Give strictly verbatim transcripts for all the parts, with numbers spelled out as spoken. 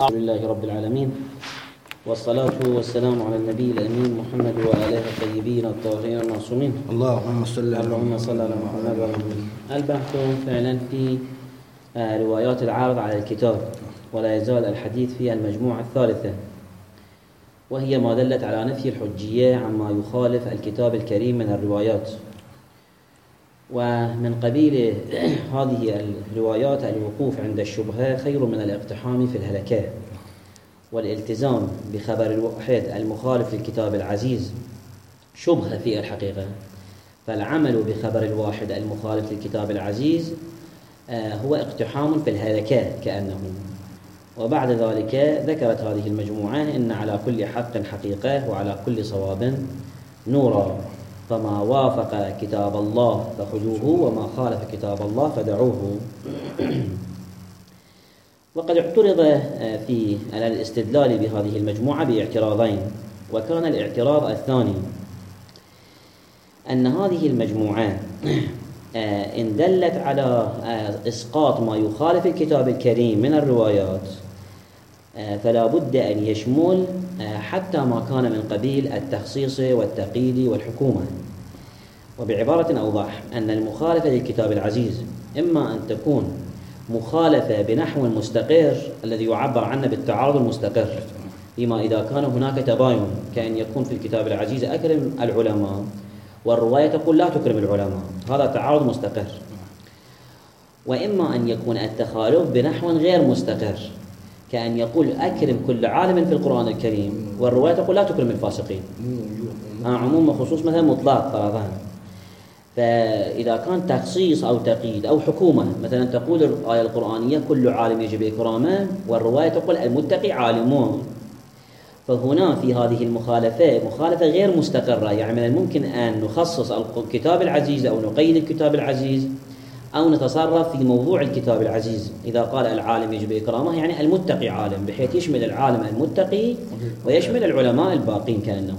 الحمد لله رب العالمين، والصلاة والسلام على النبي الأمين محمد وآله الطيبين الطاهرين المعصومين. اللهم صل على اللهم صل على محمد وعلى محمد. البحث فعلا في روايات العارض على الكتاب، ولا يزال الحديث في المجموعة الثالثة، وهي ما دلت على نفي الحجية عما يخالف الكتاب الكريم من الروايات. ومن قبيل هذه الروايات الوقوف عند الشبهة خير من الاقتحام في الهلكات، والالتزام بخبر الواحد المخالف للكتاب العزيز شبهة في الحقيقة، فالعمل بخبر الواحد المخالف للكتاب العزيز هو اقتحام في الهلكات كأنه. وبعد ذلك ذكرت هذه المجموعة إن على كل حق حقيقة وعلى كل صواب نورا، فما وافق كتاب الله فخذوه وما خالف كتاب الله فدعوه. وقد اعترض في الاستدلال بهذه المجموعة باعتراضين، وكان الاعتراض الثاني أن هذه المجموعة إن دلت على إسقاط ما يخالف الكتاب الكريم من الروايات فلا بد أن يشمل حتى ما كان من قبيل التخصيص والتقييد والحكومة. وبعبارة أوضح أن المخالفة للكتاب العزيز إما أن تكون مخالفة بنحو مستقر الذي يعبر عنه بالتعارض المستقر، فيما إذا كان هناك تباين كأن يكون في الكتاب العزيز أكرم العلماء والرواية تقول لا تكرم العلماء، هذا تعارض مستقر. وإما أن يكون التخالف بنحو غير مستقر كأن يقول أكرم كل عالم في القرآن الكريم والرواية تقول لا تكرم الفاسقين، عموم وخصوص مثلا مطلق فرضان. فإذا كان تخصيص أو تقييد أو حكومة، مثلا تقول الآية القرآنية كل عالم يجب إكرامه والرواية تقول المتقي عالمون، فهنا في هذه المخالفة مخالفة غير مستقرة. يعني من الممكن أن نخصص الكتاب العزيز أو نقيد الكتاب العزيز أو نتصرف في موضوع الكتاب العزيز. إذا قال العالم يجب إكرامه يعني المتقي عالم، بحيث يشمل العالم المتقي ويشمل العلماء الباقين كأنه.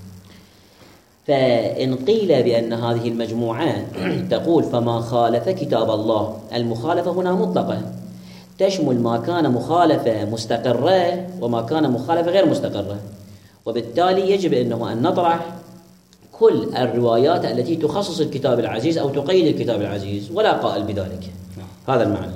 فإن قيل بأن هذه المجموعة تقول فما خالف كتاب الله، المخالفة هنا مطلقة تشمل ما كان مخالفة مستقرة وما كان مخالفة غير مستقرة، وبالتالي يجب أنه أن نطرح كل الروايات التي تخصص الكتاب العزيز أو تقيد الكتاب العزيز، ولا قائل بذلك. هذا المعنى.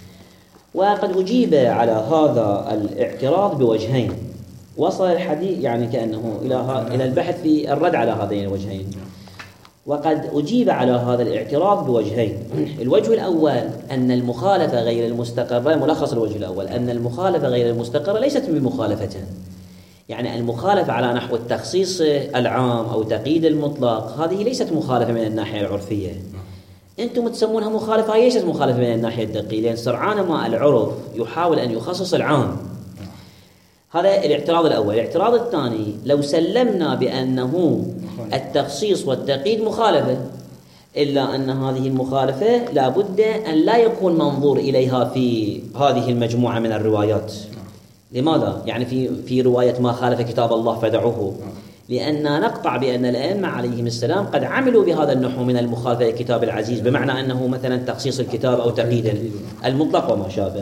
وقد أجيب على هذا الاعتراض بوجهين، وصل الحديث يعني كأنه إلى إلى البحث في الرد على هذين الوجهين. وقد أجيب على هذا الاعتراض بوجهين. الوجه الأول أن المخالفة غير المستقرة، ملخص الوجه الأول أن المخالفة غير المستقرة ليست بمخالفة، يعني المخالفة على نحو التخصيص العام أو تقييد المطلق هذه ليست مخالفة من الناحية العرفية، أنتم تسمونها مخالفة، هي ليست مخالفة من الناحية الدقيقة، لأن سرعان ما العرف يحاول أن يخصص العام. هذا الاعتراض الأول. الاعتراض الثاني لو سلمنا بأنه التخصيص والتقييد مخالفة، إلا أن هذه المخالفة لا بد أن لا يكون منظور إليها في هذه المجموعة من الروايات. لماذا؟ يعني في في رواية ما خالف كتاب الله فدعوه، لأننا نقطع بأن الأئمة عليهم السلام قد عملوا بهذا النحو من المخالفة للكتاب العزيز، بمعنى أنه مثلا تخصيص الكتاب أو تقييد المطلق وما شابه.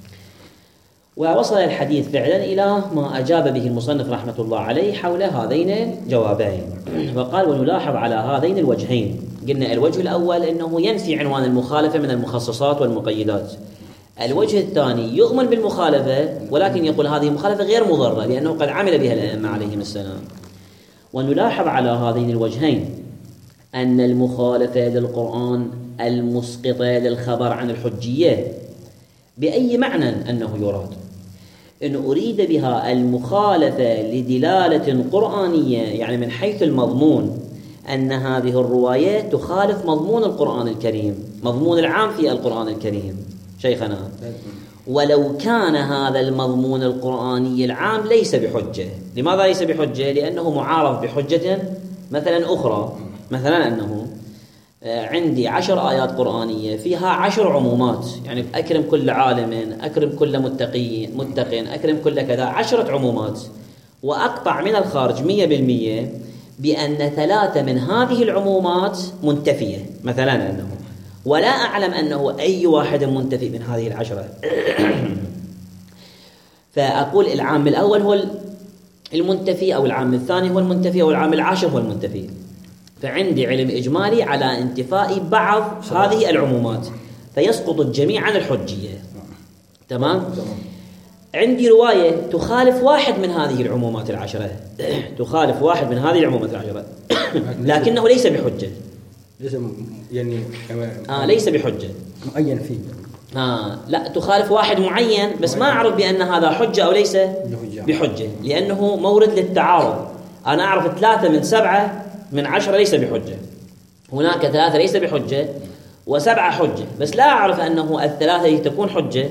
ووصل الحديث فعلا إلى ما أجاب به المصنف رحمة الله عليه حول هذين الجوابين، وقال ونلاحظ على هذين الوجهين. قلنا الوجه الأول أنه ينفي عنوان المخالفة من المخصصات والمقيدات، الوجه الثاني يؤمن بالمخالفة ولكن يقول هذه مخالفة غير مضرة لأنه قد عمل بها الأئمة عليهم السلام. ونلاحظ على هذين الوجهين أن المخالفة للقرآن المسقطة للخبر عن الحجية بأي معنى أنه يراد، إن أريد بها المخالفة لدلالة قرآنية، يعني من حيث المضمون أن هذه الروايات تخالف مضمون القرآن الكريم، مضمون العام في القرآن الكريم شيخنا، ولو كان هذا المضمون القرآني العام ليس بحجة. لماذا ليس بحجة؟ لأنه معارض بحجة مثلا أخرى، مثلا أنه عندي عشر آيات قرآنية فيها عشر عمومات، يعني أكرم كل عالم، أكرم كل متقي متقين، أكرم كل كذا، عشرة عمومات، وأقطع من الخارج مية بالمية بأن ثلاثة من هذه العمومات منتفية، مثلا أنه ولا أعلم أنه أي واحد منتفي من هذه العشرة. فأقول العام الأول هو المنتفي، أو العام الثاني هو المنتفي، أو العام العاشر هو المنتفي. فعندي علم إجمالي على انتفاء بعض هذه العمومات، فيسقط الجميع عن الحجية. تمام؟ عندي رواية تخالف واحد من هذه العمومات العشرة تخالف واحد من هذه العمومات العشرة لكنه ليس بحجة. ليس يعني آه ليس بحجة معين فيه. آه لا، تخالف واحد معين بس ما أعرف بأن هذا حجة أو ليس بحجة، لأنه مورد للتعارض. أنا أعرف ثلاثة من سبعة من عشرة ليس بحجة، هناك ثلاثة ليس بحجة وسبعة حجة، بس لا أعرف أنه الثلاثة التي تكون حجة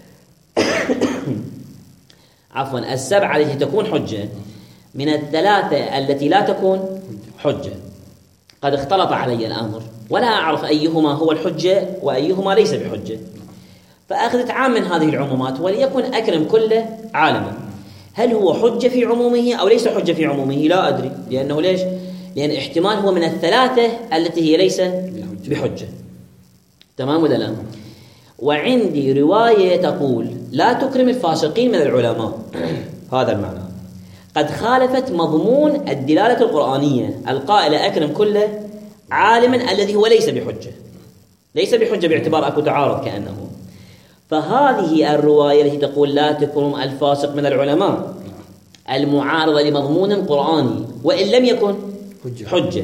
عفوا السبعة التي تكون حجة من الثلاثة التي لا تكون حجة. قد اختلط علي الأمر ولا أعرف أيهما هو الحجة وأيهما ليس بحجة، فأخذت عام من هذه العمومات وليكن أكرم كله عالما. هل هو حجة في عمومه أو ليس حجة في عمومه؟ لا أدري، لأنه ليش؟ لأن احتمال هو من الثلاثة التي هي ليس بحجة. تمام ولا لا؟ وعندي رواية تقول لا تكرم الفاسقين من العلماء هذا المعنى، قد خالفت مضمون الدلالة القرآنية القائلة أكرم كله عالما الذي هو ليس بحجة، ليس بحجة باعتبار أكو تعارض كأنه. فهذه الرواية التي تقول لا تكرم الفاسق من العلماء المعارضة لمضمون قرآني وإن لم يكن حجة.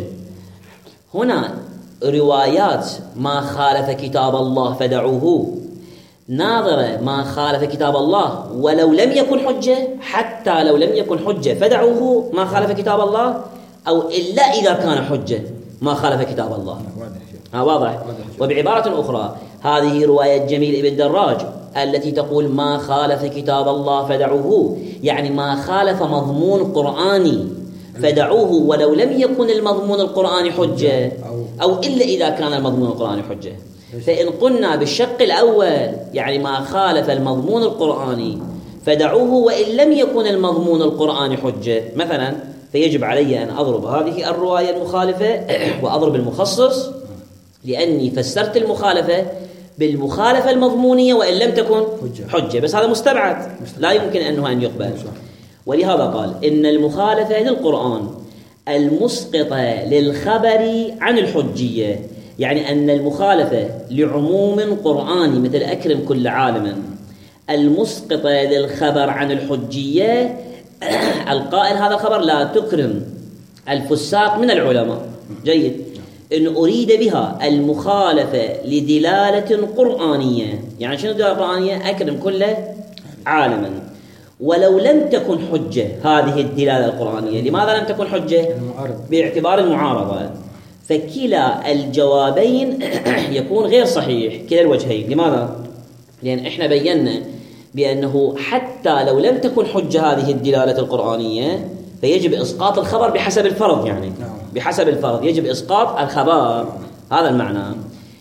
هنا روايات ما خالف كتاب الله فدعوه ناظرة ما خالف كتاب الله ولو لم يكن حجة، حتى لو لم يكن حجة فدعوه ما خالف كتاب الله، أو إلا إذا كان حجة ما خالف كتاب الله. ها واضح. وبعبارة أخرى هذه رواية جميل ابن دراج التي تقول ما خالف كتاب الله فدعوه، يعني ما خالف مضمون قرآني فدعوه ولو لم يكن المضمون القرآني حجة، أو إلا إذا كان المضمون القرآني حجة. فإن قلنا بالشق الأول يعني ما خالف المضمون القرآني فدعوه وإن لم يكن المضمون القرآني حجة مثلا، فيجب علي أن أضرب هذه الرواية المخالفة وأضرب المخصص، لأني فسرت المخالفة بالمخالفة المضمونية وإن لم تكن حجة، بس هذا مستبعد لا يمكن أنه أن يقبل. ولهذا قال إن المخالفة للقرآن المسقطة للخبر عن الحجية، يعني أن المخالفة لعموم قرآني مثل أكرم كل عالم المسقطة للخبر عن الحجية القائل هذا الخبر لا تكرم الفساق من العلماء. جيد. إن أريد بها المخالفة لدلالة قرآنية، يعني شنو دلالة قرآنية؟ أكرم كل عالما ولو لم تكن حجة هذه الدلالة القرآنية. لماذا لم تكن حجة؟ باعتبار المعارضة. فكلا الجوابين يكون غير صحيح، كلا الوجهين. لماذا؟ لأن إحنا بينا بأنه حتى لو لم تكن حجة هذه الدلالة القرآنية فيجب إسقاط الخبر بحسب الفرض، يعني بحسب الفرض يجب إسقاط الخبر، هذا المعنى.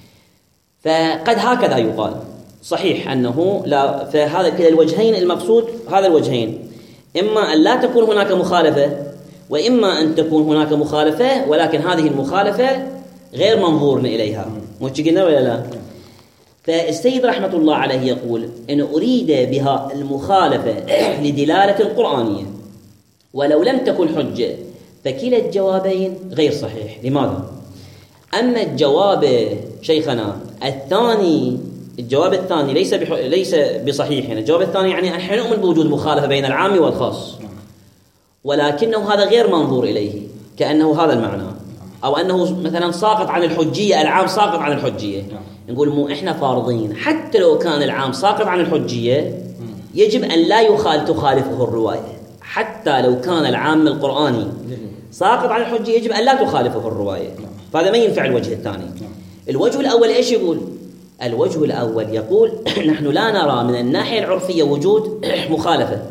فقد هكذا يقال صحيح أنه لا، فهذا كلا الوجهين المقصود هذا الوجهين، إما أن لا تكون هناك مخالفة وإما أن تكون هناك مخالفة ولكن هذه المخالفة غير منظور إليها. متشكلنا ولا لا؟ فالسيد رحمة الله عليه يقول إن أريد بها المخالفة لدلالة قرآنية ولو لم تكن حجة، فكلا الجوابين غير صحيح. لماذا؟ أما الجواب شيخنا الثاني، الجواب الثاني ليس بح... ليس بصحيح. يعني الجواب الثاني يعني نحن نؤمن بوجود مخالفة بين العام والخاص، ولكنه هذا غير منظور إليه، كأنه هذا المعنى، أو أنه مثلا ساقط عن الحجية، العام ساقط عن الحجية. نقول مو إحنا فارضين حتى لو كان العام ساقط عن الحجية يجب أن لا يخال تخالفه الرواية، حتى لو كان العام القرآني ساقط عن الحجية يجب أن لا تخالفه الرواية. فهذا ما ينفع الوجه الثاني. الوجه الأول إيش يقول؟ الوجه الأول يقول نحن لا نرى من الناحية العرفية وجود مخالفة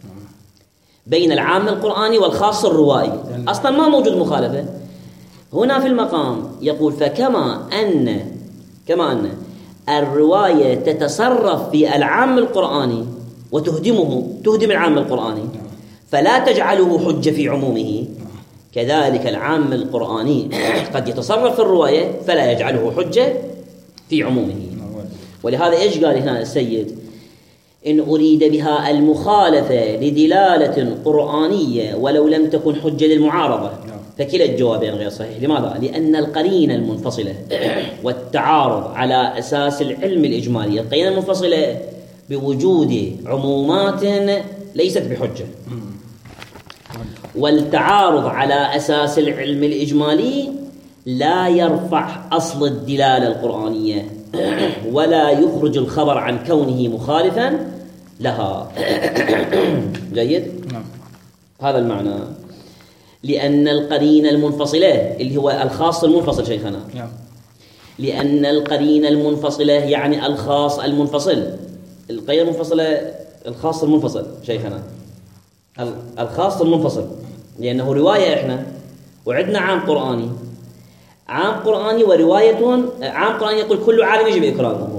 بين العام القرآني والخاص الروائي، أصلا ما موجود مخالفة. هنا في المقام يقول فكما أن كما أن الرواية تتصرف في العام القرآني وتهدمه، تهدم العام القرآني فلا تجعله حجة في عمومه، كذلك العام القرآني قد يتصرف في الرواية فلا يجعله حجة في عمومه. ولهذا إيش قال هنا السيد؟ إن أريد بها المخالفة لدلالة قرآنية ولو لم تكن حجة للمعارضة فكلا الجوابين غير صحيح. لماذا؟ لأن القرينة المنفصلة والتعارض على أساس العلم الإجمالي، القرينة المنفصلة بوجود عمومات ليست بحجة، والتعارض على أساس العلم الإجمالي لا يرفع أصل الدلالة القرآنية ولا يخرج الخبر عن كونه مخالفا لها. جيد؟ هذا المعنى. لأن القرينة المنفصلة اللي هو الخاص المنفصل شيخنا، لأن القرينة المنفصلة يعني الخاص المنفصل. القرينة المنفصلة الخاص المنفصل شيخنا، الخاص المنفصل، لأنه رواية إحنا وعدنا عام قرآني، عام قرآني ورواية عام قرآني يقول كل عالم يجب إكرامه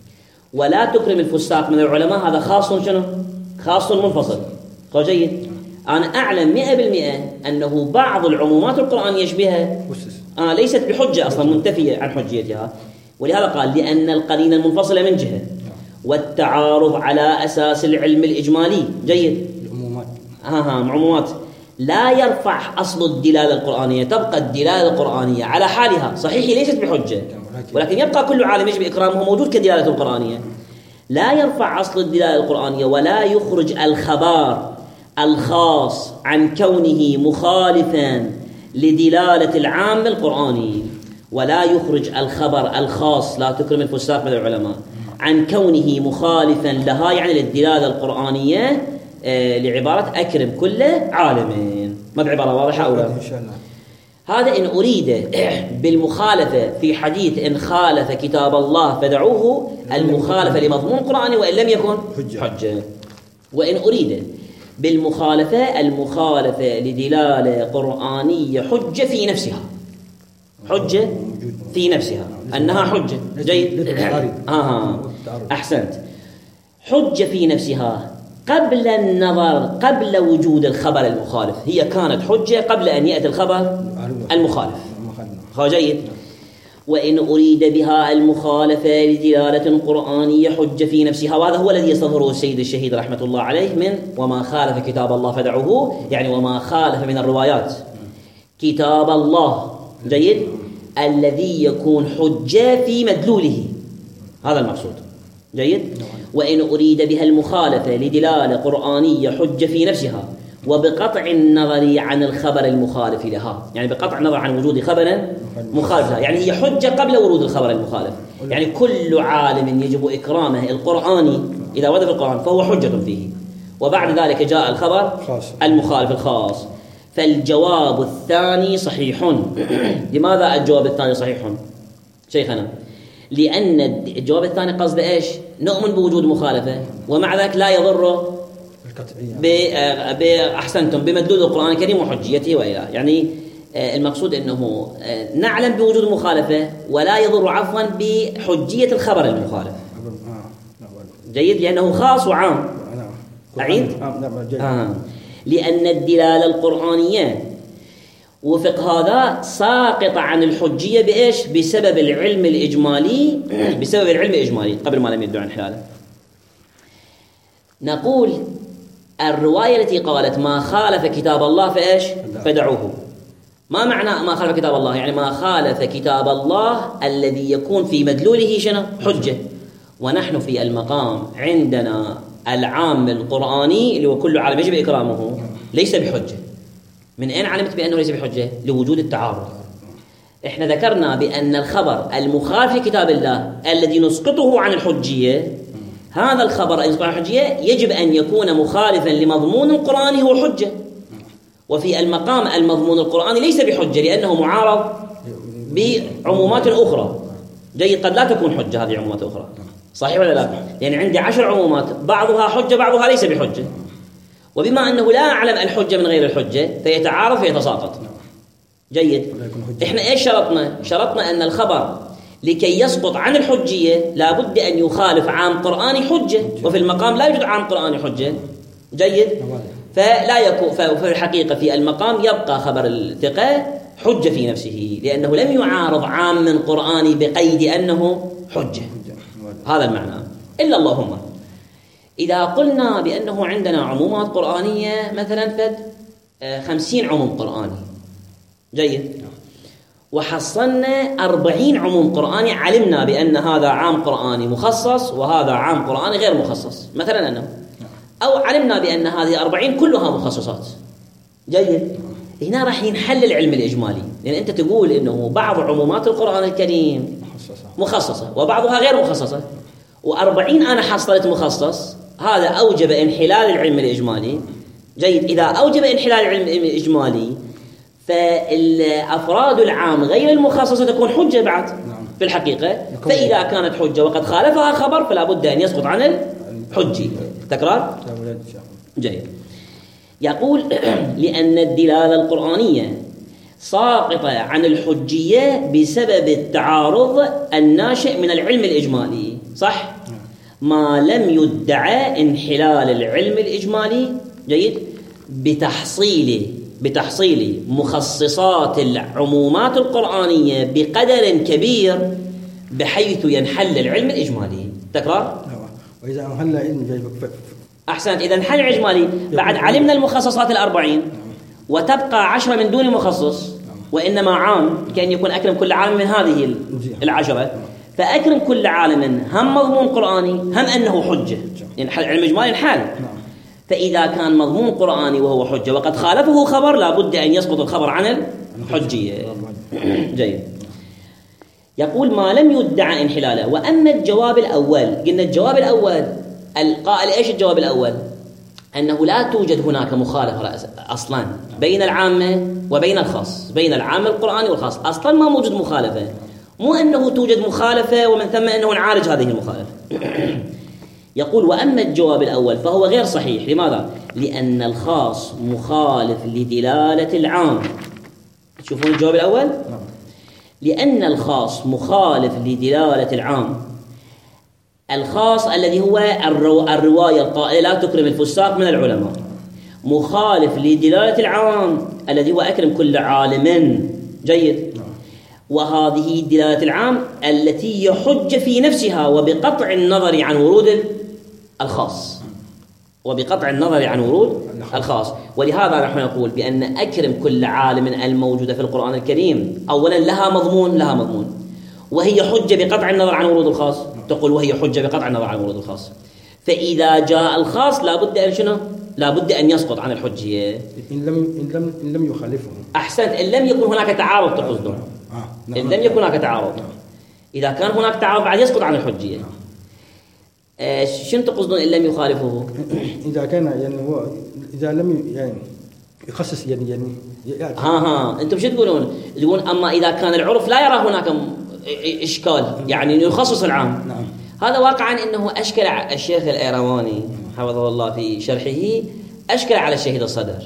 ولا تكرم الفساق من العلماء، هذا خاص شنو؟ خاص منفصل. جيد؟ أنا أعلم مئة بالمئة أنه بعض العمومات القرآنية يشبهها آه ليست بحجة أصلا، منتفية عن حجيتها، ولهذا قال لأن القرينة المنفصلة من جهة والتعارض على أساس العلم الإجمالي. جيد؟ عمومات آه ها عمومات لا يرفع أصل الدلالة القرآنية، تبقى الدلالة القرآنية على حالها، صحيح ليست بحجة ولكن يبقى كل عالم يجب إكرامه موجود كدلالة القرآنية. لا يرفع أصل الدلالة القرآنية ولا يخرج الخبر الخاص عن كونه مخالفا لدلالة العام القرآني، ولا يخرج الخبر الخاص لا تكرم الفساق من العلماء عن كونه مخالفا لها، يعني للدلالة القرآنية آه لعبارة أكرم كل عالمين. ما بعبارة واضحة أو لا؟ هذا إن أريد بالمخالفة في حديث إن خالف كتاب الله فدعوه المخالفة لمضمون قرآني وإن لم يكن حجة. وإن أريد بالمخالفة المخالفة لدلالة قرآنية حجة في نفسها، حجة في نفسها أنها حجة. جيد؟ آه أحسنت. حجة في نفسها قبل النظر، قبل وجود الخبر المخالف، هي كانت حجة قبل أن يأتي الخبر المخالف. جيد؟ وإن أريد بها المخالفة لدلالة قرآنية حجة في نفسها، وهذا هو الذي يستظهره السيد الشهيد رحمة الله عليه من وما خالف كتاب الله فدعوه، يعني وما خالف من الروايات كتاب الله. جيد؟ الذي يكون حجة في مدلوله، هذا المقصود. جيد؟ وإن أريد بها المخالفة لدلالة قرآنية حجة في نفسها وبقطع النظر عن الخبر المخالف لها، يعني بقطع النظر عن وجود خبر مخالف لها، يعني هي حجة قبل ورود الخبر المخالف. يعني كل عالم يجب إكرامه القرآني إذا ورد في القرآن فهو حجة فيه، وبعد ذلك جاء الخبر المخالف الخاص. فالجواب الثاني صحيح. لماذا الجواب الثاني صحيح شيخنا؟ لأن الجواب الثاني قصد إيش؟ نؤمن بوجود مخالفة ومع ذلك لا يضر بأحسنتم بمدلول القرآن الكريم وحجيته وإلى، يعني المقصود أنه نعلم بوجود مخالفة ولا يضر عفوا بحجية الخبر المخالف. جيد؟ لأنه خاص وعام. أعيد؟ آه. لأن الدلالة القرآنية وفق هذا ساقط عن الحجية بإيش؟ بسبب العلم الإجمالي، بسبب العلم الإجمالي قبل ما لم يدعو عن حلاله. نقول الرواية التي قالت ما خالف كتاب الله فإيش؟ فدعوه. ما معنى ما خالف كتاب الله؟ يعني ما خالف كتاب الله الذي يكون في مدلوله شنو؟ حجة. ونحن في المقام عندنا العام القرآني اللي هو كل عالم يجب إكرامه ليس بحجة. من أين علمت بأنه ليس بحجة؟ لوجود التعارض. إحنا ذكرنا بأن الخبر المخالف لكتاب الله الذي نسقطه عن الحجية، هذا الخبر الذي نسقطه عن الحجية يجب أن يكون مخالفا لمضمون القرآن هو حجة. وفي المقام المضمون القرآني ليس بحجة لأنه معارض بعمومات أخرى. جيد؟ قد لا تكون حجة هذه عمومات أخرى، صحيح ولا لا؟ يعني عندي عشر عمومات بعضها حجة بعضها ليس بحجة، وبما أنه لا أعلم الحجة من غير الحجة فيتعارض فيتساقط. جيد؟ إحنا إيش شرطنا؟ شرطنا أن الخبر لكي يسقط عن الحجية لابد أن يخالف عام قرآني حجة، وفي المقام لا يوجد عام قرآني حجة. جيد؟ فلا يكون، ففي الحقيقة في المقام يبقى خبر الثقة حجة في نفسه لأنه لم يعارض عام من قرآني بقيد أنه حجة. هذا المعنى. إلا اللهم إذا قلنا بأنه عندنا عمومات قرآنية مثلا فد خمسين عموم قرآني، جيد، وحصلنا أربعين عموم قرآني، علمنا بأن هذا عام قرآني مخصص وهذا عام قرآني غير مخصص مثلا أنه، أو علمنا بأن هذه أربعين كلها مخصصات، جيد. هنا راح ينحل العلم الإجمالي، لأن أنت تقول إنه بعض عمومات القرآن الكريم مخصصة وبعضها غير مخصصة، وأربعين أنا حصلت مخصص، هذا أوجب انحلال العلم الإجمالي، جيد. إذا أوجب انحلال العلم الإجمالي فالأفراد العام غير المخصصة تكون حجة بعد في الحقيقة، فإذا كانت حجة وقد خالفها خبر فلا بد أن يسقط عن الحجة. تكرار؟ جيد. يقول لأن الدلالة القرآنية ساقطة عن الحجية بسبب التعارض الناشئ من العلم الإجمالي، صح؟ ما لم يدعى انحلال العلم الإجمالي، جيد، بتحصيل بتحصيل مخصصات العمومات القرآنية بقدر كبير بحيث ينحل العلم الإجمالي. تكرار؟ وإذا انحل العلم أحسنت. إذا انحل الإجمالي بعد علمنا المخصصات الأربعين وتبقى عشرة من دون مخصص، وإنما عام كأن يكون أكرم كل عالم من هذه العشرة، فأكرم كل عالم هم مضمون قرآني هم أنه حجة، يعني العلم الإجمالي انحل. فإذا كان مضمون قرآني وهو حجة وقد خالفه خبر لا بد أن يسقط الخبر عن الحجية. جيد. يقول ما لم يدعى انحلاله. وأما الجواب الأول، قلنا الجواب الأول القائل إيش الجواب الأول؟ أنه لا توجد هناك مخالفة أصلا بين العامة وبين الخاص، بين العام القرآني والخاص أصلا ما موجود مخالفة، مو أنه توجد مخالفة ومن ثم أنه نعالج هذه المخالفة. يقول وأما الجواب الأول فهو غير صحيح. لماذا؟ لأن الخاص مخالف لدلالة العام. تشوفون الجواب الأول؟ لأن الخاص مخالف لدلالة العام. الخاص الذي هو الرو... الرواية القائلة لا تكرم الفساق من العلماء، مخالف لدلالة العام الذي هو أكرم كل عالم، جيد. وهذه دلالة العام التي يحج في نفسها وبقطع النظر عن ورود الخاص، وبقطع النظر عن ورود الخاص. ولهذا نحن نقول بأن أكرم كل عالم الموجودة في القرآن الكريم أولا لها مضمون لها مضمون وهي حجة بقطع النظر عن ورود الخاص، تقول وهي حجة بقطع النظر عن ورود الخاص. فإذا جاء الخاص لا بد أن شنو؟ لا بد أن يسقط عن الحجية إن لم إن لم إن لم يخالفه. أحسنت. إن لم يكن هناك تعارض تقصدون. آه. نعم. إن لم يكن هناك تعارض. إذا كان هناك تعارض بعد يسقط عن الحجية. آه شنو تقصدون إن لم يخالفه؟ إذا كان يعني هو إذا لم يعني يخصص يعني يعني ها ها أنتم شو تقولون؟ تقولون أما إذا كان العرف لا يرى هناك إشكال يعني يخصص العام. نعم. هذا واقعا إنه أشكل الشيخ الإيرواني حفظه الله في شرحه، أشكل على الشهيد الصدر.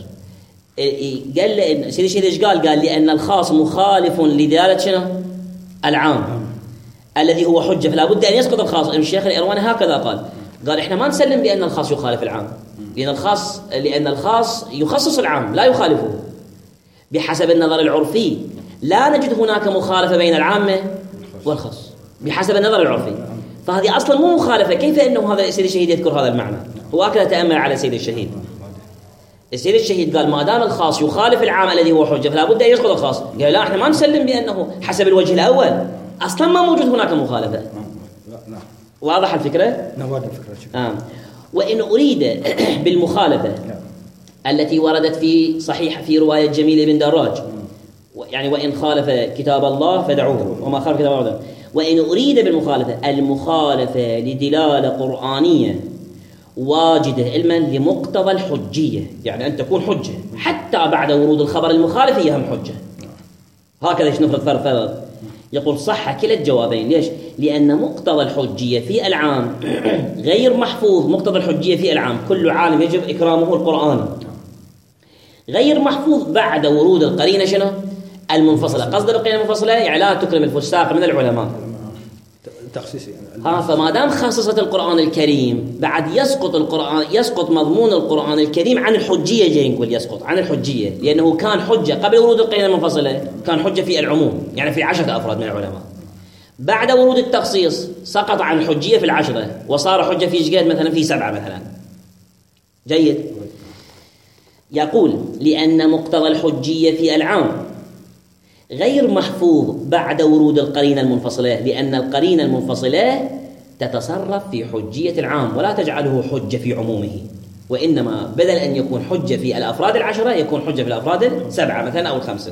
قال لأن سيدي الشهيد إيش قال؟ قال لأن الخاص مخالف لدلالة شنو؟ العام الذي هو حجة، فلا بد أن يسقط الخاص. الشيخ الإيرواني هكذا قال، قال إحنا ما نسلم بأن الخاص يخالف العام، لأن الخاص لأن الخاص يخصص العام لا يخالفه بحسب النظر العرفي. لا نجد هناك مخالفة بين العامة والخاص بحسب النظر العرفي، فهذه أصلا مو مخالفة. كيف أنه هذا السيد الشهيد يذكر هذا المعنى؟ هو هكذا تأمل على سيد الشهيد. السيد الشهيد قال ما دام الخاص يخالف العام الذي هو حجة فلا بد أن يسقط الخاص. قال لا، احنا ما نسلم بأنه حسب الوجه الأول أصلا ما موجود هناك مخالفة. نعم. واضح الفكرة؟ نعم واضح الفكرة. آه. وإن أريد بالمخالفة التي وردت في صحيح في رواية جميل بن دراج، يعني وإن خالف كتاب الله فدعوه وما خالف كتاب الله. وإن أريد بالمخالفة المخالفة لدلالة قرآنية واجدة علما لمقتضى الحجية، يعني أن تكون حجة حتى بعد ورود الخبر المخالف هي هم حجة. هكذا ايش نفرض فرض فرض. يقول صح كلا الجوابين. ليش؟ لأن مقتضى الحجية في العام غير محفوظ. مقتضى الحجية في العام كل عالم يجب إكرامه القرآن، غير محفوظ بعد ورود القرينة شنو؟ المنفصلة. قصد القرينة المنفصلة يعني لا تكرم الفساق من العلماء تخصيصي. ها فما دام خصصت القرآن الكريم بعد يسقط القرآن يسقط مضمون القرآن الكريم عن الحجية. جاي نقول يسقط عن الحجية لأنه كان حجة قبل ورود القرينة المنفصلة، كان حجة في العموم يعني في عشرة أفراد من العلماء. بعد ورود التخصيص سقط عن الحجية في العشرة وصار حجة في جقد مثلا في سبعة مثلا. جيد. يقول لأن مقتضى الحجية في العام غير محفوظ بعد ورود القرينة المنفصلة، لأن القرينة المنفصلة تتصرف في حجية العام ولا تجعله حجة في عمومه، وإنما بدل أن يكون حجة في الأفراد العشرة يكون حجة في الأفراد السبعة مثلا أو الخمسة.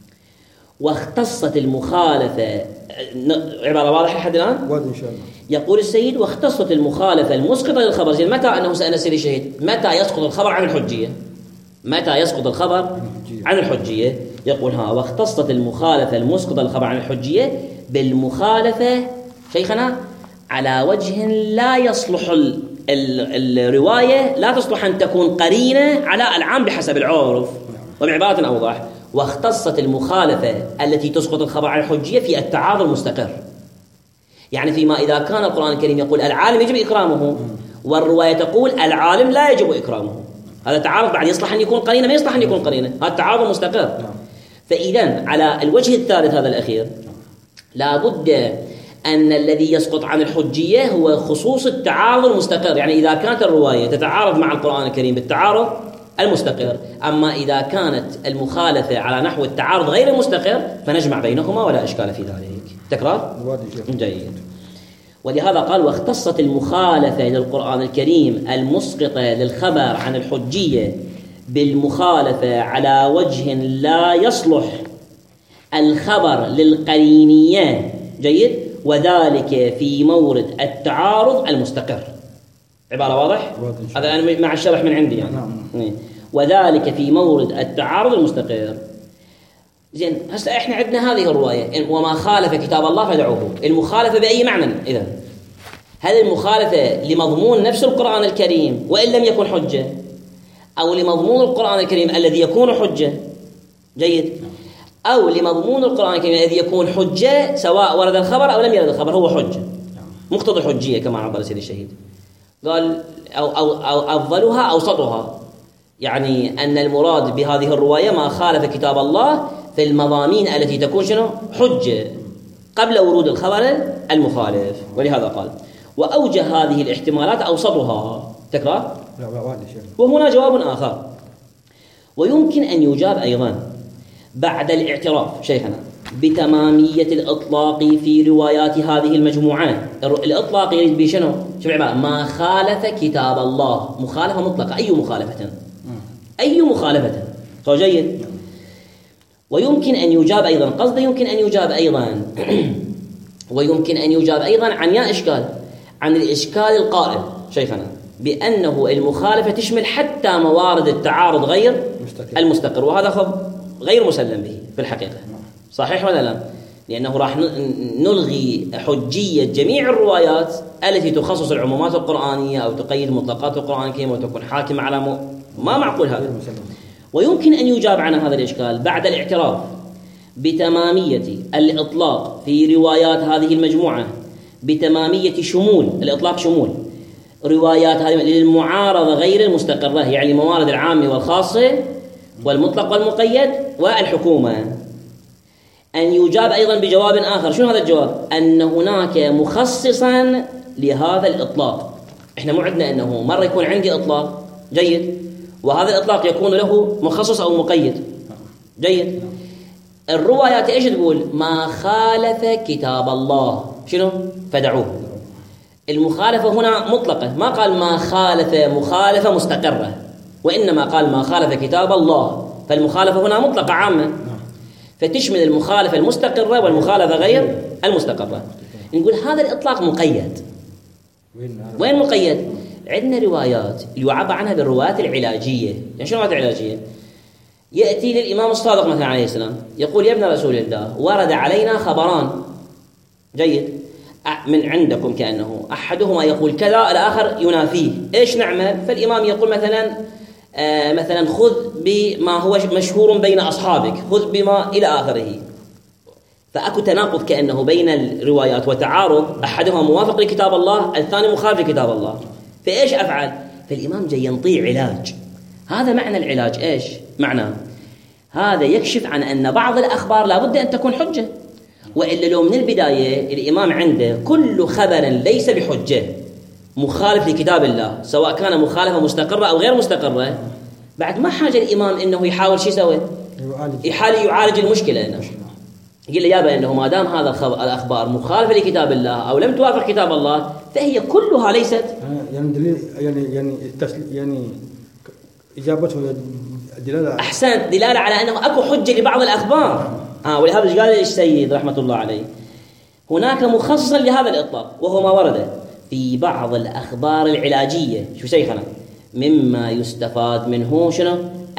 واختصت المخالفة، عبارة واضحة لحد الآن؟ واضح إن شاء الله. يقول السيد واختصت المخالفة المسقطة للخبر. زين متى أنه سأل السيد الشهيد متى يسقط الخبر عن الحجية؟ متى يسقط الخبر عن الحجية؟ يقول ها واختصت المخالفة المسقطة للخبر عن الحجية بالمخالفة شيخنا على وجه لا يصلح ال ال الرواية لا تصلح أن تكون قرينة على العام بحسب العرف. وبعبارة أوضح واختصت المخالفة التي تسقط الخبر عن الحجية في التعارض المستقر، يعني فيما إذا كان القرآن الكريم يقول العالم يجب إكرامه والرواية تقول العالم لا يجب إكرامه، هذا تعارض بعد يصلح أن يكون قرينة ما يصلح أن يكون قرينة، هذا تعارض مستقر. فإذا على الوجه الثالث هذا الأخير لا بد أن الذي يسقط عن الحجية هو خصوص التعارض المستقر، يعني إذا كانت الرواية تتعارض مع القرآن الكريم بالتعارض المستقر، أما إذا كانت المخالفة على نحو التعارض غير المستقر فنجمع بينهما ولا إشكال في ذلك. تكرار؟ جيد. ولهذا قال واختصت المخالفة للقرآن الكريم المسقطة للخبر عن الحجية بالمخالفة على وجه لا يصلح الخبر للقرينية. جيد. وذلك في مورد التعارض المستقر. عبارة واضح؟ هذا أنا مع الشرح من عندي يعني. نعم. وذلك في مورد التعارض المستقر. زين هسه احنا عندنا هذه الرواية وما خالف كتاب الله فدعوه. المخالفة بأي معنى إذا؟ هل المخالفة لمضمون نفس القرآن الكريم وإن لم يكن حجة، أو لمضمون القرآن الكريم الذي يكون حجة؟ جيد. أو لمضمون القرآن الكريم الذي يكون حجة سواء ورد الخبر أو لم يرد الخبر هو حجة مقتضى الحجية كما عبر سيد الشهيد. قال أو, أو, أو أفضلها أوسطها، يعني أن المراد بهذه الرواية ما خالف كتاب الله في المضامين التي تكون شنو حجة قبل ورود الخبر المخالف. ولهذا قال وأوجه هذه الاحتمالات أوسطها. تكرار. وهنا جواب آخر ويمكن أن يجاب أيضا بعد الاعتراف شيخنا بتمامية الإطلاق في روايات هذه المجموعات. الإطلاق يريد بشنو؟ شوف عبارة ما خالف كتاب الله، مخالفة مطلقة. أي مخالفة؟ أي مخالفة. صار جيد. ويمكن أن يجاب أيضا قصد يمكن أن يجاب أيضا ويمكن أن يجاب أيضا عن يا إشكال عن الإشكال القائل شيخنا بأنه المخالفة تشمل حتى موارد التعارض غير مستقر. المستقر، وهذا خب غير مسلم به في الحقيقة. صحيح ولا لا؟ لأنه راح نلغي حجية جميع الروايات التي تخصص العمومات القرآنية أو تقيد مطلقات القرآن الكريم وتكون حاكمة على م... ما معقول هذا. ويمكن أن يجاب عن هذا الإشكال بعد الاعتراف بتمامية الإطلاق في روايات هذه المجموعة، بتمامية شمول الإطلاق شمول روايات هذه للمعارضة غير المستقرة، يعني موارد العام والخاصة والمطلق والمقيد والحكومة. أن يجاب أيضا بجواب آخر. شنو هذا الجواب؟ أن هناك مخصصا لهذا الإطلاق. إحنا مو عندنا أنه مرة يكون عندي إطلاق جيد وهذا الإطلاق يكون له مخصص أو مقيد جيد. الروايات إيش تقول؟ ما خالف كتاب الله شنو؟ فدعوه. المخالفة هنا مطلقة، ما قال ما خالف مخالفة مستقرة، وإنما قال ما خالف كتاب الله، فالمخالفة هنا مطلقة عامة فتشمل المخالفة المستقرة والمخالفة غير المستقرة. نقول هذا الإطلاق مقيد. وين مقيد؟ عندنا روايات يعبر عنها بالروايات العلاجية. يعني شنو الروايات العلاجية؟ يأتي للإمام الصادق مثلا عليه السلام يقول يا ابن رسول الله ورد علينا خبران جيد من عندكم كأنه أحدهما يقول كذا الآخر ينافيه، إيش نعمل؟ فالإمام يقول مثلا آه مثلا خذ بما هو مشهور بين أصحابك، خذ بما إلى آخره. فأكو تناقض كأنه بين الروايات وتعارض، أحدهما موافق لكتاب الله الثاني مخالف لكتاب الله. فإيش أفعل؟ فالإمام جاي ينطي علاج. هذا معنى العلاج. إيش معناه؟ هذا يكشف عن أن بعض الأخبار لا بد أن تكون حجة وإلا لو من البداية الإمام عنده كل خبر ليس بحجة مخالف لكتاب الله، سواء كان مخالفة مستقرة أو غير مستقرة، بعد ما حاجة الإمام إنه يحاول شو يسوي؟ يحاول يعالج المشكلة. إنه يقول لي يابا إنه ما دام هذا الأخبار مخالفة لكتاب الله أو لم توافق كتاب الله فهي كلها ليست يعني دليل يعني يعني يعني إجابته دلالة. أحسنت، دلالة على أنه أكو حجة لبعض الأخبار. آه ولهذا قال السيد رحمة الله عليه هناك مخصصا لهذا الإطلاق، وهو ما ورد في بعض الأخبار العلاجية. شو شيخنا؟ مما يستفاد منه شنو؟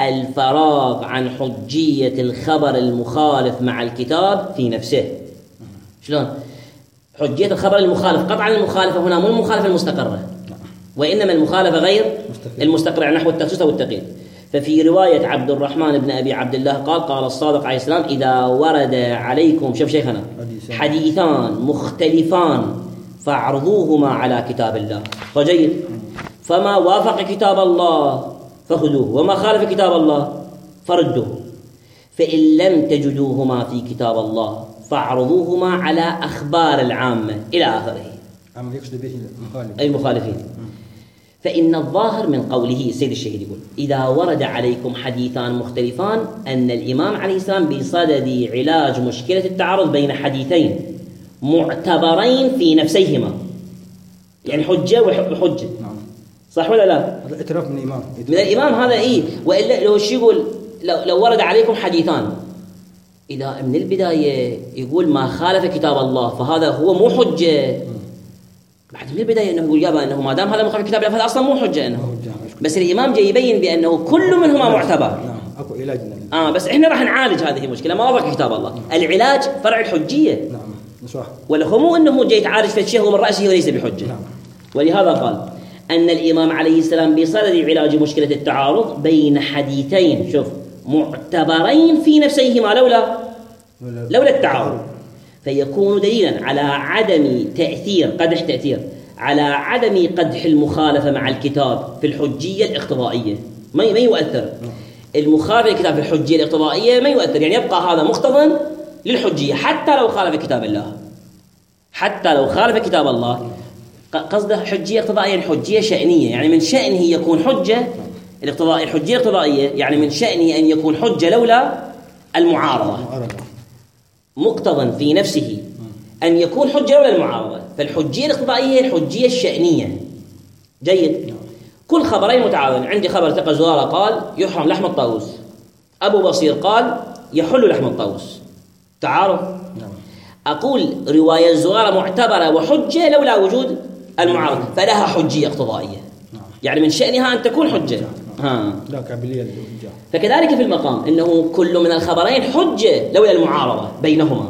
الفراغ عن حجية الخبر المخالف مع الكتاب في نفسه. شلون؟ حجية الخبر المخالف، قطعا المخالفة هنا مو المخالفة المستقرة، وإنما المخالفة غير المستقرة نحو التخصيص أو التقييد. ففي رواية عبد الرحمن بن أبي عبد الله قال قال الصادق عليه السلام إذا ورد عليكم شوف شيخنا حديثان مختلفان فاعرضوهما على كتاب الله. فجيد، فما وافق كتاب الله فخذوه وما خالف كتاب الله فردوه، فإن لم تجدوهما في كتاب الله فاعرضوهما على أخبار العامة إلى آخره. عم يقصد به المخالف أي المخالفين. فإن الظاهر من قوله السيد الشهيد يقول إذا ورد عليكم حديثان مختلفان أن الإمام عليه السلام بصدد علاج مشكلة التعارض بين حديثين معتبرين في نفسيهما، يعني حجة وحجة. نعم. صح ولا لا؟ هذا اعتراف من الإمام. من الإمام هذا إيه. وإلا لو شو يقول لو, لو ورد عليكم حديثان إذا من البداية يقول ما خالف كتاب الله فهذا هو مو حجة، بعد من البداية إنه يقول يابا إنه ما دام هذا مخالف كتاب الله فهذا أصلا مو حجة إنه. بس الإمام جاي يبين بأنه كل منهما معتبر. نعم. أكو علاج. آه بس إحنا راح نعالج هذه المشكلة ما وافق كتاب الله. العلاج فرع الحجية. نعم. صح. ولا هو مو إنه جاي يتعالج في الشيء هو من رأسه وليس بحجة. نعم. ولهذا قال أن الإمام عليه السلام بصدد علاج مشكلة التعارض بين حديثين شوف معتبرين في نفسيهما لولا لولا التعارض، فيكون دليلا على عدم تأثير قدح تأثير على عدم قدح المخالفة مع الكتاب في الحجية الاقتضائية. ما ما يؤثر المخالفة للكتاب في الحجية الاقتضائية، ما يؤثر، يعني يبقى هذا مقتضى للحجية حتى لو خالف كتاب الله، حتى لو خالف كتاب الله. قصده حجية اقتضائية يعني حجية شأنية، يعني من شأنه يكون حجة الاقتضائية. الحجية الاقتضائية يعني من شأنه أن يكون حجة لولا المعارضة، مقتضى في نفسه أن يكون حجة لولا المعارضة. فالحجية الاقتضائية هي الحجية الشأنية. جيد. كل خبرين متعارضين، عندي خبر ثقة زرارة قال يحرم لحم الطاووس، أبو بصير قال يحل لحم الطاووس، تعارض. أقول رواية زرارة معتبرة وحجة لولا وجود المعارضة فلها حجية اقتضائية، يعني من شأنها أن تكون حجة. ها. لا كابلية. فكذلك في المقام إنه كل من الخبرين حجة لولا المعارضة بينهما.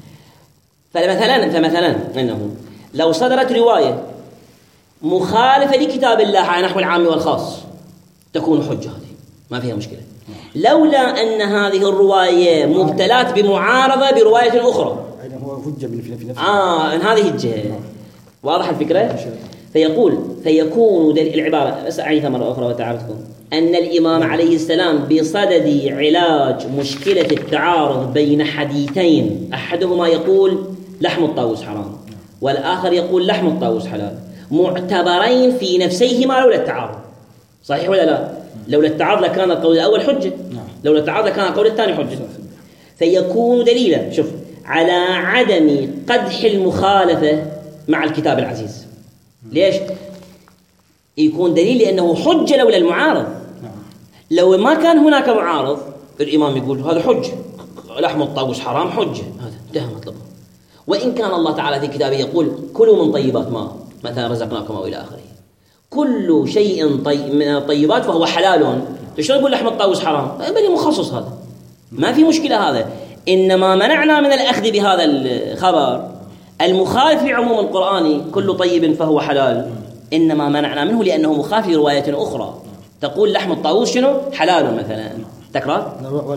فمثلا فمثلا إنه لو صدرت رواية مخالفة لكتاب الله على نحو العام والخاص تكون حجة، هذه ما فيها مشكلة، لولا أن هذه الرواية مبتلات بمعارضة برواية أخرى. هو حجة في نفسه. آه من هذه الجهة. واضح الفكرة؟ فيقول فيكون العبارة بس أعيدها مرة أخرى وتعرفتكم أن الإمام عليه السلام بصدد علاج مشكلة التعارض بين حديثين أحدهما يقول لحم الطاووس حرام والآخر يقول لحم الطاووس حلال، معتبرين في نفسيهما لولا التعارض. صحيح ولا لا؟ لولا التعارض لكان القول الأول حجة، لولا التعارض لكان القول الثاني حجة. فيكون دليلا شوف على عدم قدح المخالفة مع الكتاب العزيز. ليش؟ يكون دليل لأنه حجة لولا المعارض. لو ما كان هناك معارض الإمام يقول هذا حجة، لحم الطاووس حرام حجة، هذا انتهى مطلبه. وإن كان الله تعالى في كتابه يقول كلوا من طيبات ما مثلا رزقناكم أو إلى آخره، كل شيء طي... من الطيبات فهو حلال. شلون يقول لحم الطاووس حرام؟ بني مخصص هذا، ما في مشكلة هذا. إنما منعنا من الأخذ بهذا الخبر المخالف لعموم القرآن كل طيب فهو حلال، إنما منعنا منه لأنه مخالف لرواية أخرى تقول لحم الطاووس شنو حلال مثلا. تكرار.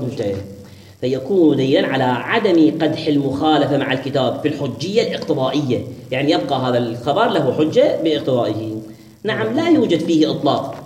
فيكون دليلا على عدم قدح المخالفة مع الكتاب في الحجية الاقتضائية، يعني يبقى هذا الخبر له حجة باقتضائه. نعم لا يوجد فيه إطلاق،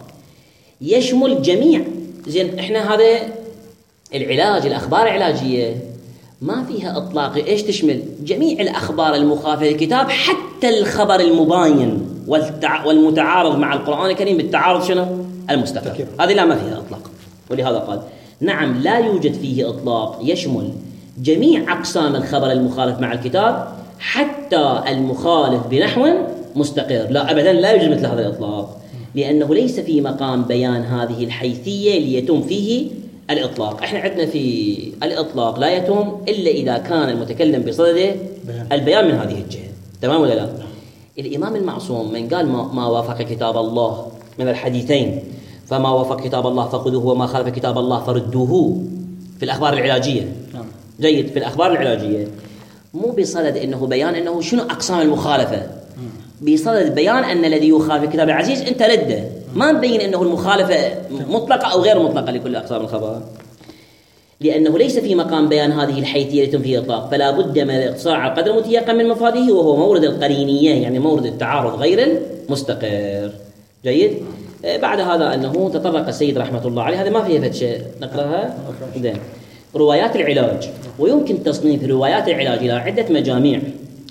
يشمل جميع. زين احنا هذا العلاج الأخبار العلاجية ما فيها إطلاق. إيش تشمل؟ جميع الأخبار المخالفة للكتاب، حتى الخبر المباين والمتعارض مع القرآن الكريم بالتعارض شنو؟ المستقر. هذه لا ما فيها إطلاق. ولهذا قال نعم لا يوجد فيه إطلاق يشمل جميع أقسام الخبر المخالف مع الكتاب حتى المخالف بنحو مستقر. لا أبدا لا يوجد مثل هذا الإطلاق، لأنه ليس في مقام بيان هذه الحيثية ليتم فيه الإطلاق. إحنا عندنا في الإطلاق لا يتم إلا إذا كان المتكلم بصدده البيان من هذه الجهة. تمام ولا لا؟ الإمام المعصوم من قال ما, ما وافق كتاب الله من الحديثين فما وافق كتاب الله فخذوه وما خالف كتاب الله فردوه في الأخبار العلاجية. جيد. في الأخبار العلاجية مو بصدد إنه بيان إنه شنو أقسام المخالفة، بصدد بيان أن الذي يخالف الكتاب العزيز أنت رده. ما نبين أنه المخالفة مطلقة أو غير مطلقة لكل أقسام الخبر، لأنه ليس في مقام بيان هذه الحيثية التي فيه إطلاق، فلا بد من الاقتصار على قدر متيقن من مفاده، وهو مورد القرينية يعني مورد التعارض غير المستقر. جيد. بعد هذا أنه تطرق السيد رحمة الله عليه، هذا ما فيه فتشة نقرأها. زين. روايات العلاج، ويمكن تصنيف روايات العلاج إلى عدة مجاميع،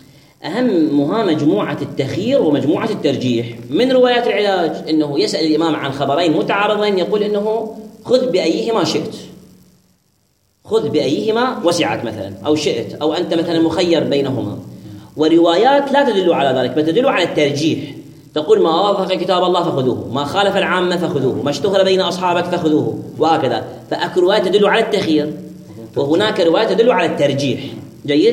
أهمها مجموعة التخيير ومجموعة الترجيح. من روايات العلاج أنه يسأل الإمام عن خبرين متعارضين يقول أنه خذ بأيهما شئت، خذ بأيهما وسعت مثلا، أو شئت، أو أنت مثلا مخير بينهما. وروايات لا تدل على ذلك، بل تدل على الترجيح، تقول ما وافق كتاب الله فخذوه، ما خالف العامة فخذوه، ما اشتهر بين أصحابك فخذوه، وهكذا. فأكو روايات تدل على التخيير وهناك روايات تدل على الترجيح. جيد.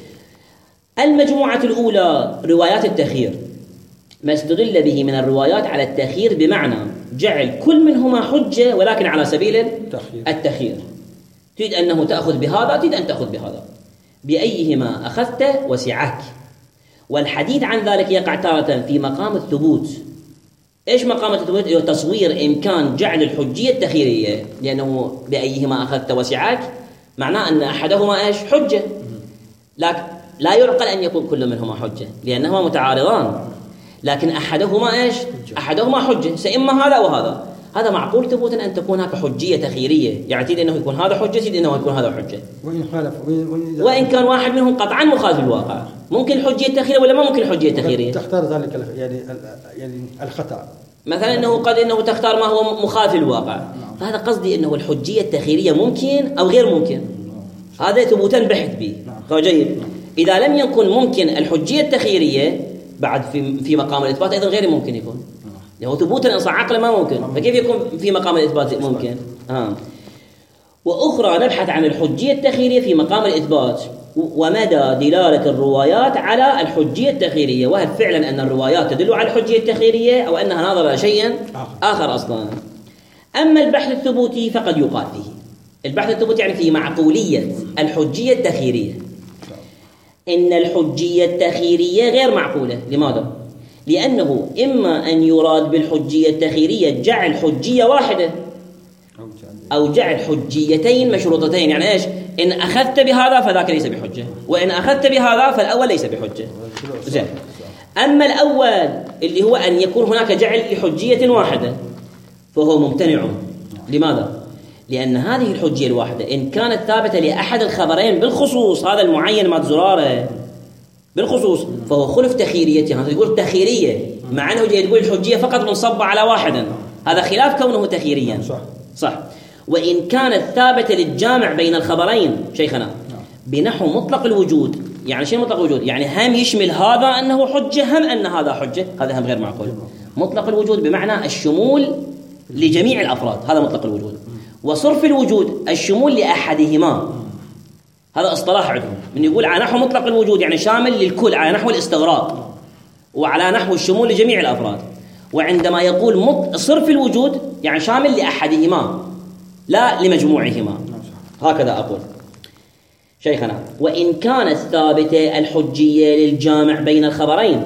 المجموعة الأولى روايات التخيير، ما استدل به من الروايات على التخيير بمعنى جعل كل منهما حجة ولكن على سبيل التخيير. تريد أنه تأخذ بهذا، تريد أن تأخذ بهذا، بأيهما أخذت وسعك. والحديث عن ذلك يقع تارة في مقام الثبوت. إيش مقام الثبوت؟ تصوير إمكان جعل الحجية التخييرية، لأنه بأيهما أخذت وسعك معناه أن أحدهما إيش؟ حجة، لكن لا يعقل أن يكون كل منهما حجة لأنهما متعارضان، لكن أحدهما إيش؟ أحدهما حجة، سإما هذا وهذا. هذا معقول ثبوتا أن تكون هناك حجية تخييرية، يعني تريد أنه يكون هذا حجة، تريد أنه يكون هذا حجة، وإن خالف وإن, وإن كان واحد منهم قطعا مخالف الواقع. ممكن الحجية التخييرية ولا ما ممكن الحجية التخييرية؟ تختار ذلك يعني يعني الخطأ، مثلا أنه قد أنه تختار ما هو مخالف الواقع. فهذا قصدي أنه الحجية التخييرية ممكن أو غير ممكن، هذا ثبوتا بحث به. جيد. إذا لم يكن ممكن الحجية التخييرية بعد في في مقام الإثبات أيضا غير ممكن يكون، يعني ثبوتا إن صح عقله ما ممكن، فكيف يكون في مقام الإثبات ممكن؟ آه. وأخرى نبحث عن الحجية التخييرية في مقام الإثبات ومدى دلالة الروايات على الحجية التخييرية، وهل فعلا أن الروايات تدل على الحجية التخييرية أو أنها ناظرة لشيء آخر أصلا. أما البحث الثبوتي فقد يقال فيه، البحث الثبوتي يعني في معقولية الحجية التخييرية، إن الحجية التخييرية غير معقولة. لماذا؟ لأنه إما أن يراد بالحجية التخييرية جعل حجية واحدة أو جعل حجيتين مشروطتين، يعني إيش؟ إن أخذت بهذا فذاك ليس بحجة، وإن أخذت بهذا فالأول ليس بحجة. زين. أما الأول اللي هو أن يكون هناك جعل لحجية واحدة فهو ممتنع. لماذا؟ لأن هذه الحجية الواحدة إن كانت ثابتة لأحد الخبرين بالخصوص، هذا المعين مات زرارة بالخصوص، فهو خلف تخييريته. هذا يقول تخييرية مع أنه جاي يقول الحجية فقط منصبة على واحد، هذا خلاف كونه تخييريا. صح. صح. وإن كانت ثابتة للجامع بين الخبرين شيخنا بنحو مطلق الوجود، يعني شيء مطلق الوجود يعني هم يشمل هذا أنه حجة هم أن هذا حجة، هذا هم غير معقول. مطلق الوجود بمعنى الشمول لجميع الأفراد، هذا مطلق الوجود. وصرف الوجود الشمول لأحدهما، هذا اصطلاح عندهم، من يقول على نحو مطلق الوجود يعني شامل للكل على نحو الاستغراق، وعلى نحو الشمول لجميع الأفراد. وعندما يقول مط... صرف الوجود يعني شامل لأحدهما لا لمجموعهما، هكذا أقول شيخنا. وإن كانت ثابتة الحجية للجامع بين الخبرين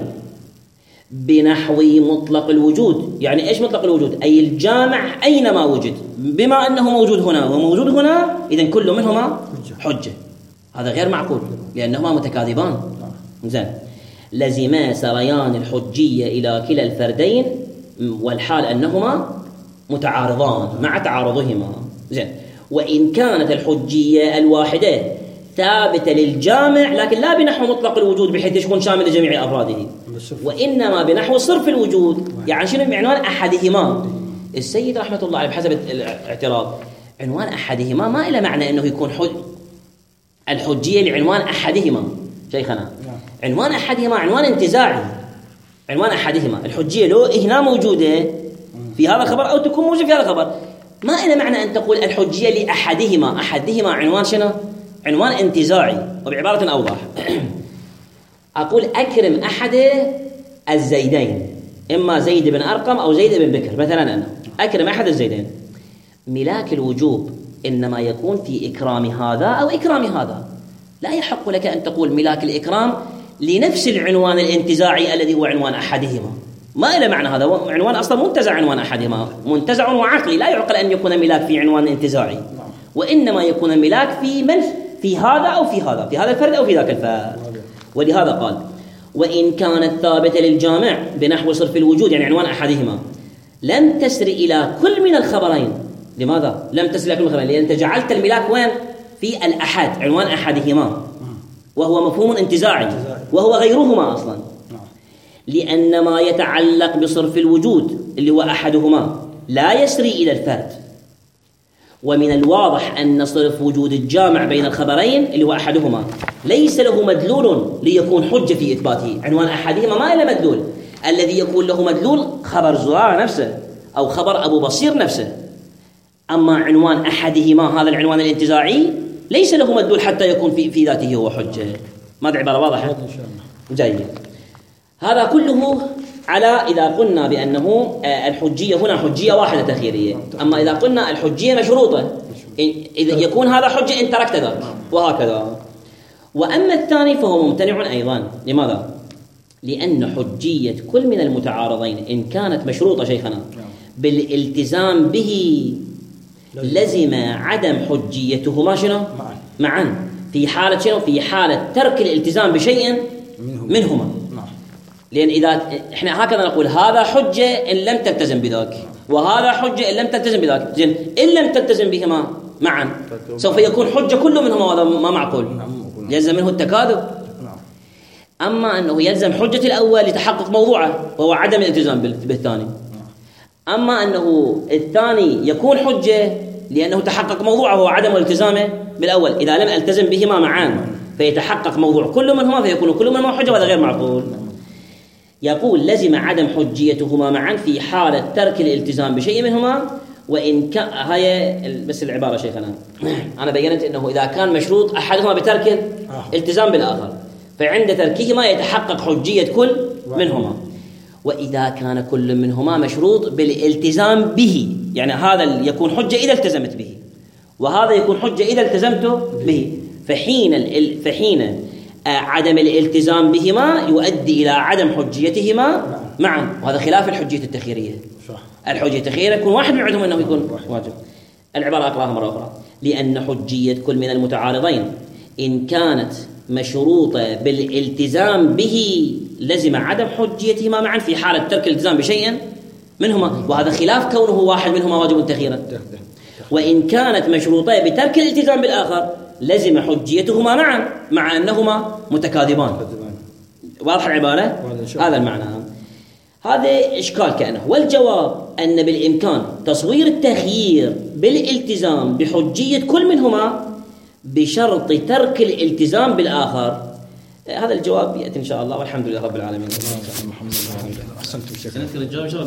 بنحو مطلق الوجود، يعني إيش مطلق الوجود؟ أي الجامع أينما وجد، بما أنه موجود هنا وموجود هنا إذن كل منهما حجة. هذا غير معقول لأنهما متكاذبان. زين. لزما سريان الحجية إلى كلا الفردين والحال أنهما متعارضان مع تعارضهما. زين. وإن كانت الحجية الواحدة ثابتة للجامع لكن لا بنحو مطلق الوجود بحيث يكون شامل لجميع أفراده، وإنما بنحو صرف الوجود. يعني شنو بعنوان أحدهما؟ السيد رحمة الله عليه بحسب الاعتراض عنوان أحدهما ما إلى معنى أنه يكون حج الحجية لعنوان أحدهما شيخنا. عنوان أحدهما عنوان انتزاعي. عنوان أحدهما الحجية لو هنا موجودة في هذا الخبر أو تكون موجودة في هذا الخبر، ما إلى معنى أن تقول الحجية لأحدهما. أحدهما عنوان شنو؟ عنوان انتزاعي. وبعبارة أوضح أقول أكرم أحد الزيدين، إما زيد بن أرقم أو زيد بن بكر مثلا، أنا أكرم أحد الزيدين. ملاك الوجوب إنما يكون في إكرام هذا أو إكرام هذا. لا يحق لك أن تقول ملاك الإكرام لنفس العنوان الانتزاعي الذي هو عنوان أحدهما. ما إلى معنى هذا عنوان أصلا منتزع. عنوان أحدهما منتزع وعقلي، لا يعقل أن يكون ملاك في عنوان انتزاعي، وإنما يكون ملاك في من في هذا أو في هذا، في هذا الفرد أو في ذاك الفرد. ولهذا قال وإن كانت ثابتة للجامع بنحو صرف الوجود، يعني عنوان أحدهما، لم تسر إلى كل من الخبرين. لماذا لم تسر إلى كل من الخبرين؟ لأن أنت جعلت الملاك وين؟ في الأحد، عنوان أحدهما، وهو مفهوم انتزاعي وهو غيرهما أصلا. لأن ما يتعلق بصرف الوجود اللي هو أحدهما لا يسري إلى الفرد. ومن الواضح أن صرف وجود الجامع بين الخبرين اللي هو أحدهما ليس له مدلول ليكون حجة في إثباته. عنوان أحدهما ما له مدلول، الذي يكون له مدلول خبر زرارة نفسه أو خبر أبو بصير نفسه. أما عنوان أحدهما هذا العنوان الانتزاعي ليس له مدلول حتى يكون في, في ذاته هو حجة. ماذا عبارة واضحة؟ جيد. هذا كله على إذا قلنا بأنه الحجية هنا حجية واحدة تخيرية. أما إذا قلنا الحجية مشروطة، إذا يكون هذا حجة إن تركت ذاك وهكذا. وأما الثاني فهو ممتنع أيضا. لماذا؟ لأن حجية كل من المتعارضين إن كانت مشروطة شيخنا بالالتزام به لزم عدم حجيتهما شنو؟ معا. في حالة شنو؟ في حالة ترك الالتزام بشيء منهما. لأن إذا إحنا هكذا نقول هذا حجة إن لم تلتزم بذاك، وهذا حجة إن لم تلتزم بذاك. زين إن لم تلتزم بهما معا سوف يكون حجة كل منهما، وهذا ما معقول، يلزم منه التكاذب. أما أنه يلزم حجة الأول لتحقق موضوعه وهو عدم الالتزام بالثاني، أما أنه الثاني يكون حجة لأنه تحقق موضوعه وهو عدم الالتزامه بالأول. إذا لم ألتزم بهما معا فيتحقق موضوع كل منهما فيكون كل منهما حجة، وهذا غير معقول. يقول لزم عدم حجيتهما معا في حالة ترك الالتزام بشيء منهما. وإن كان هاي بس العبارة شيخنا أنا بيّنت أنه إذا كان مشروط أحدهما بترك الالتزام بالآخر فعند تركهما يتحقق حجية كل منهما. وإذا كان كل منهما مشروط بالالتزام به، يعني هذا يكون حجة إذا التزمت به وهذا يكون حجة إذا التزمت به، فحين فحين عدم الالتزام بهما يؤدي إلى عدم حجيتهما معا، وهذا خلاف الحجية التخييرية. الحجية التخييرية يكون واحد من عندهم أنه يكون واجب. العبارة أقرأها مرة أخرى. لأن حجية كل من المتعارضين إن كانت مشروطة بالالتزام به لزم عدم حجيتهما معا في حالة ترك الالتزام بشيء منهما، وهذا خلاف كونه واحد منهما واجب تخييرا. وإن كانت مشروطة بترك الالتزام بالآخر لزم حجيتهما معا مع أنهما متكاذبان. واضح العبارة؟ هذا المعنى. هذا إشكال كأنه. والجواب أن بالإمكان تصوير التخيير بالالتزام بحجية كل منهما بشرط ترك الالتزام بالآخر. هذا الجواب يأتي إن شاء الله، والحمد لله رب العالمين. أحسنتم شكرا.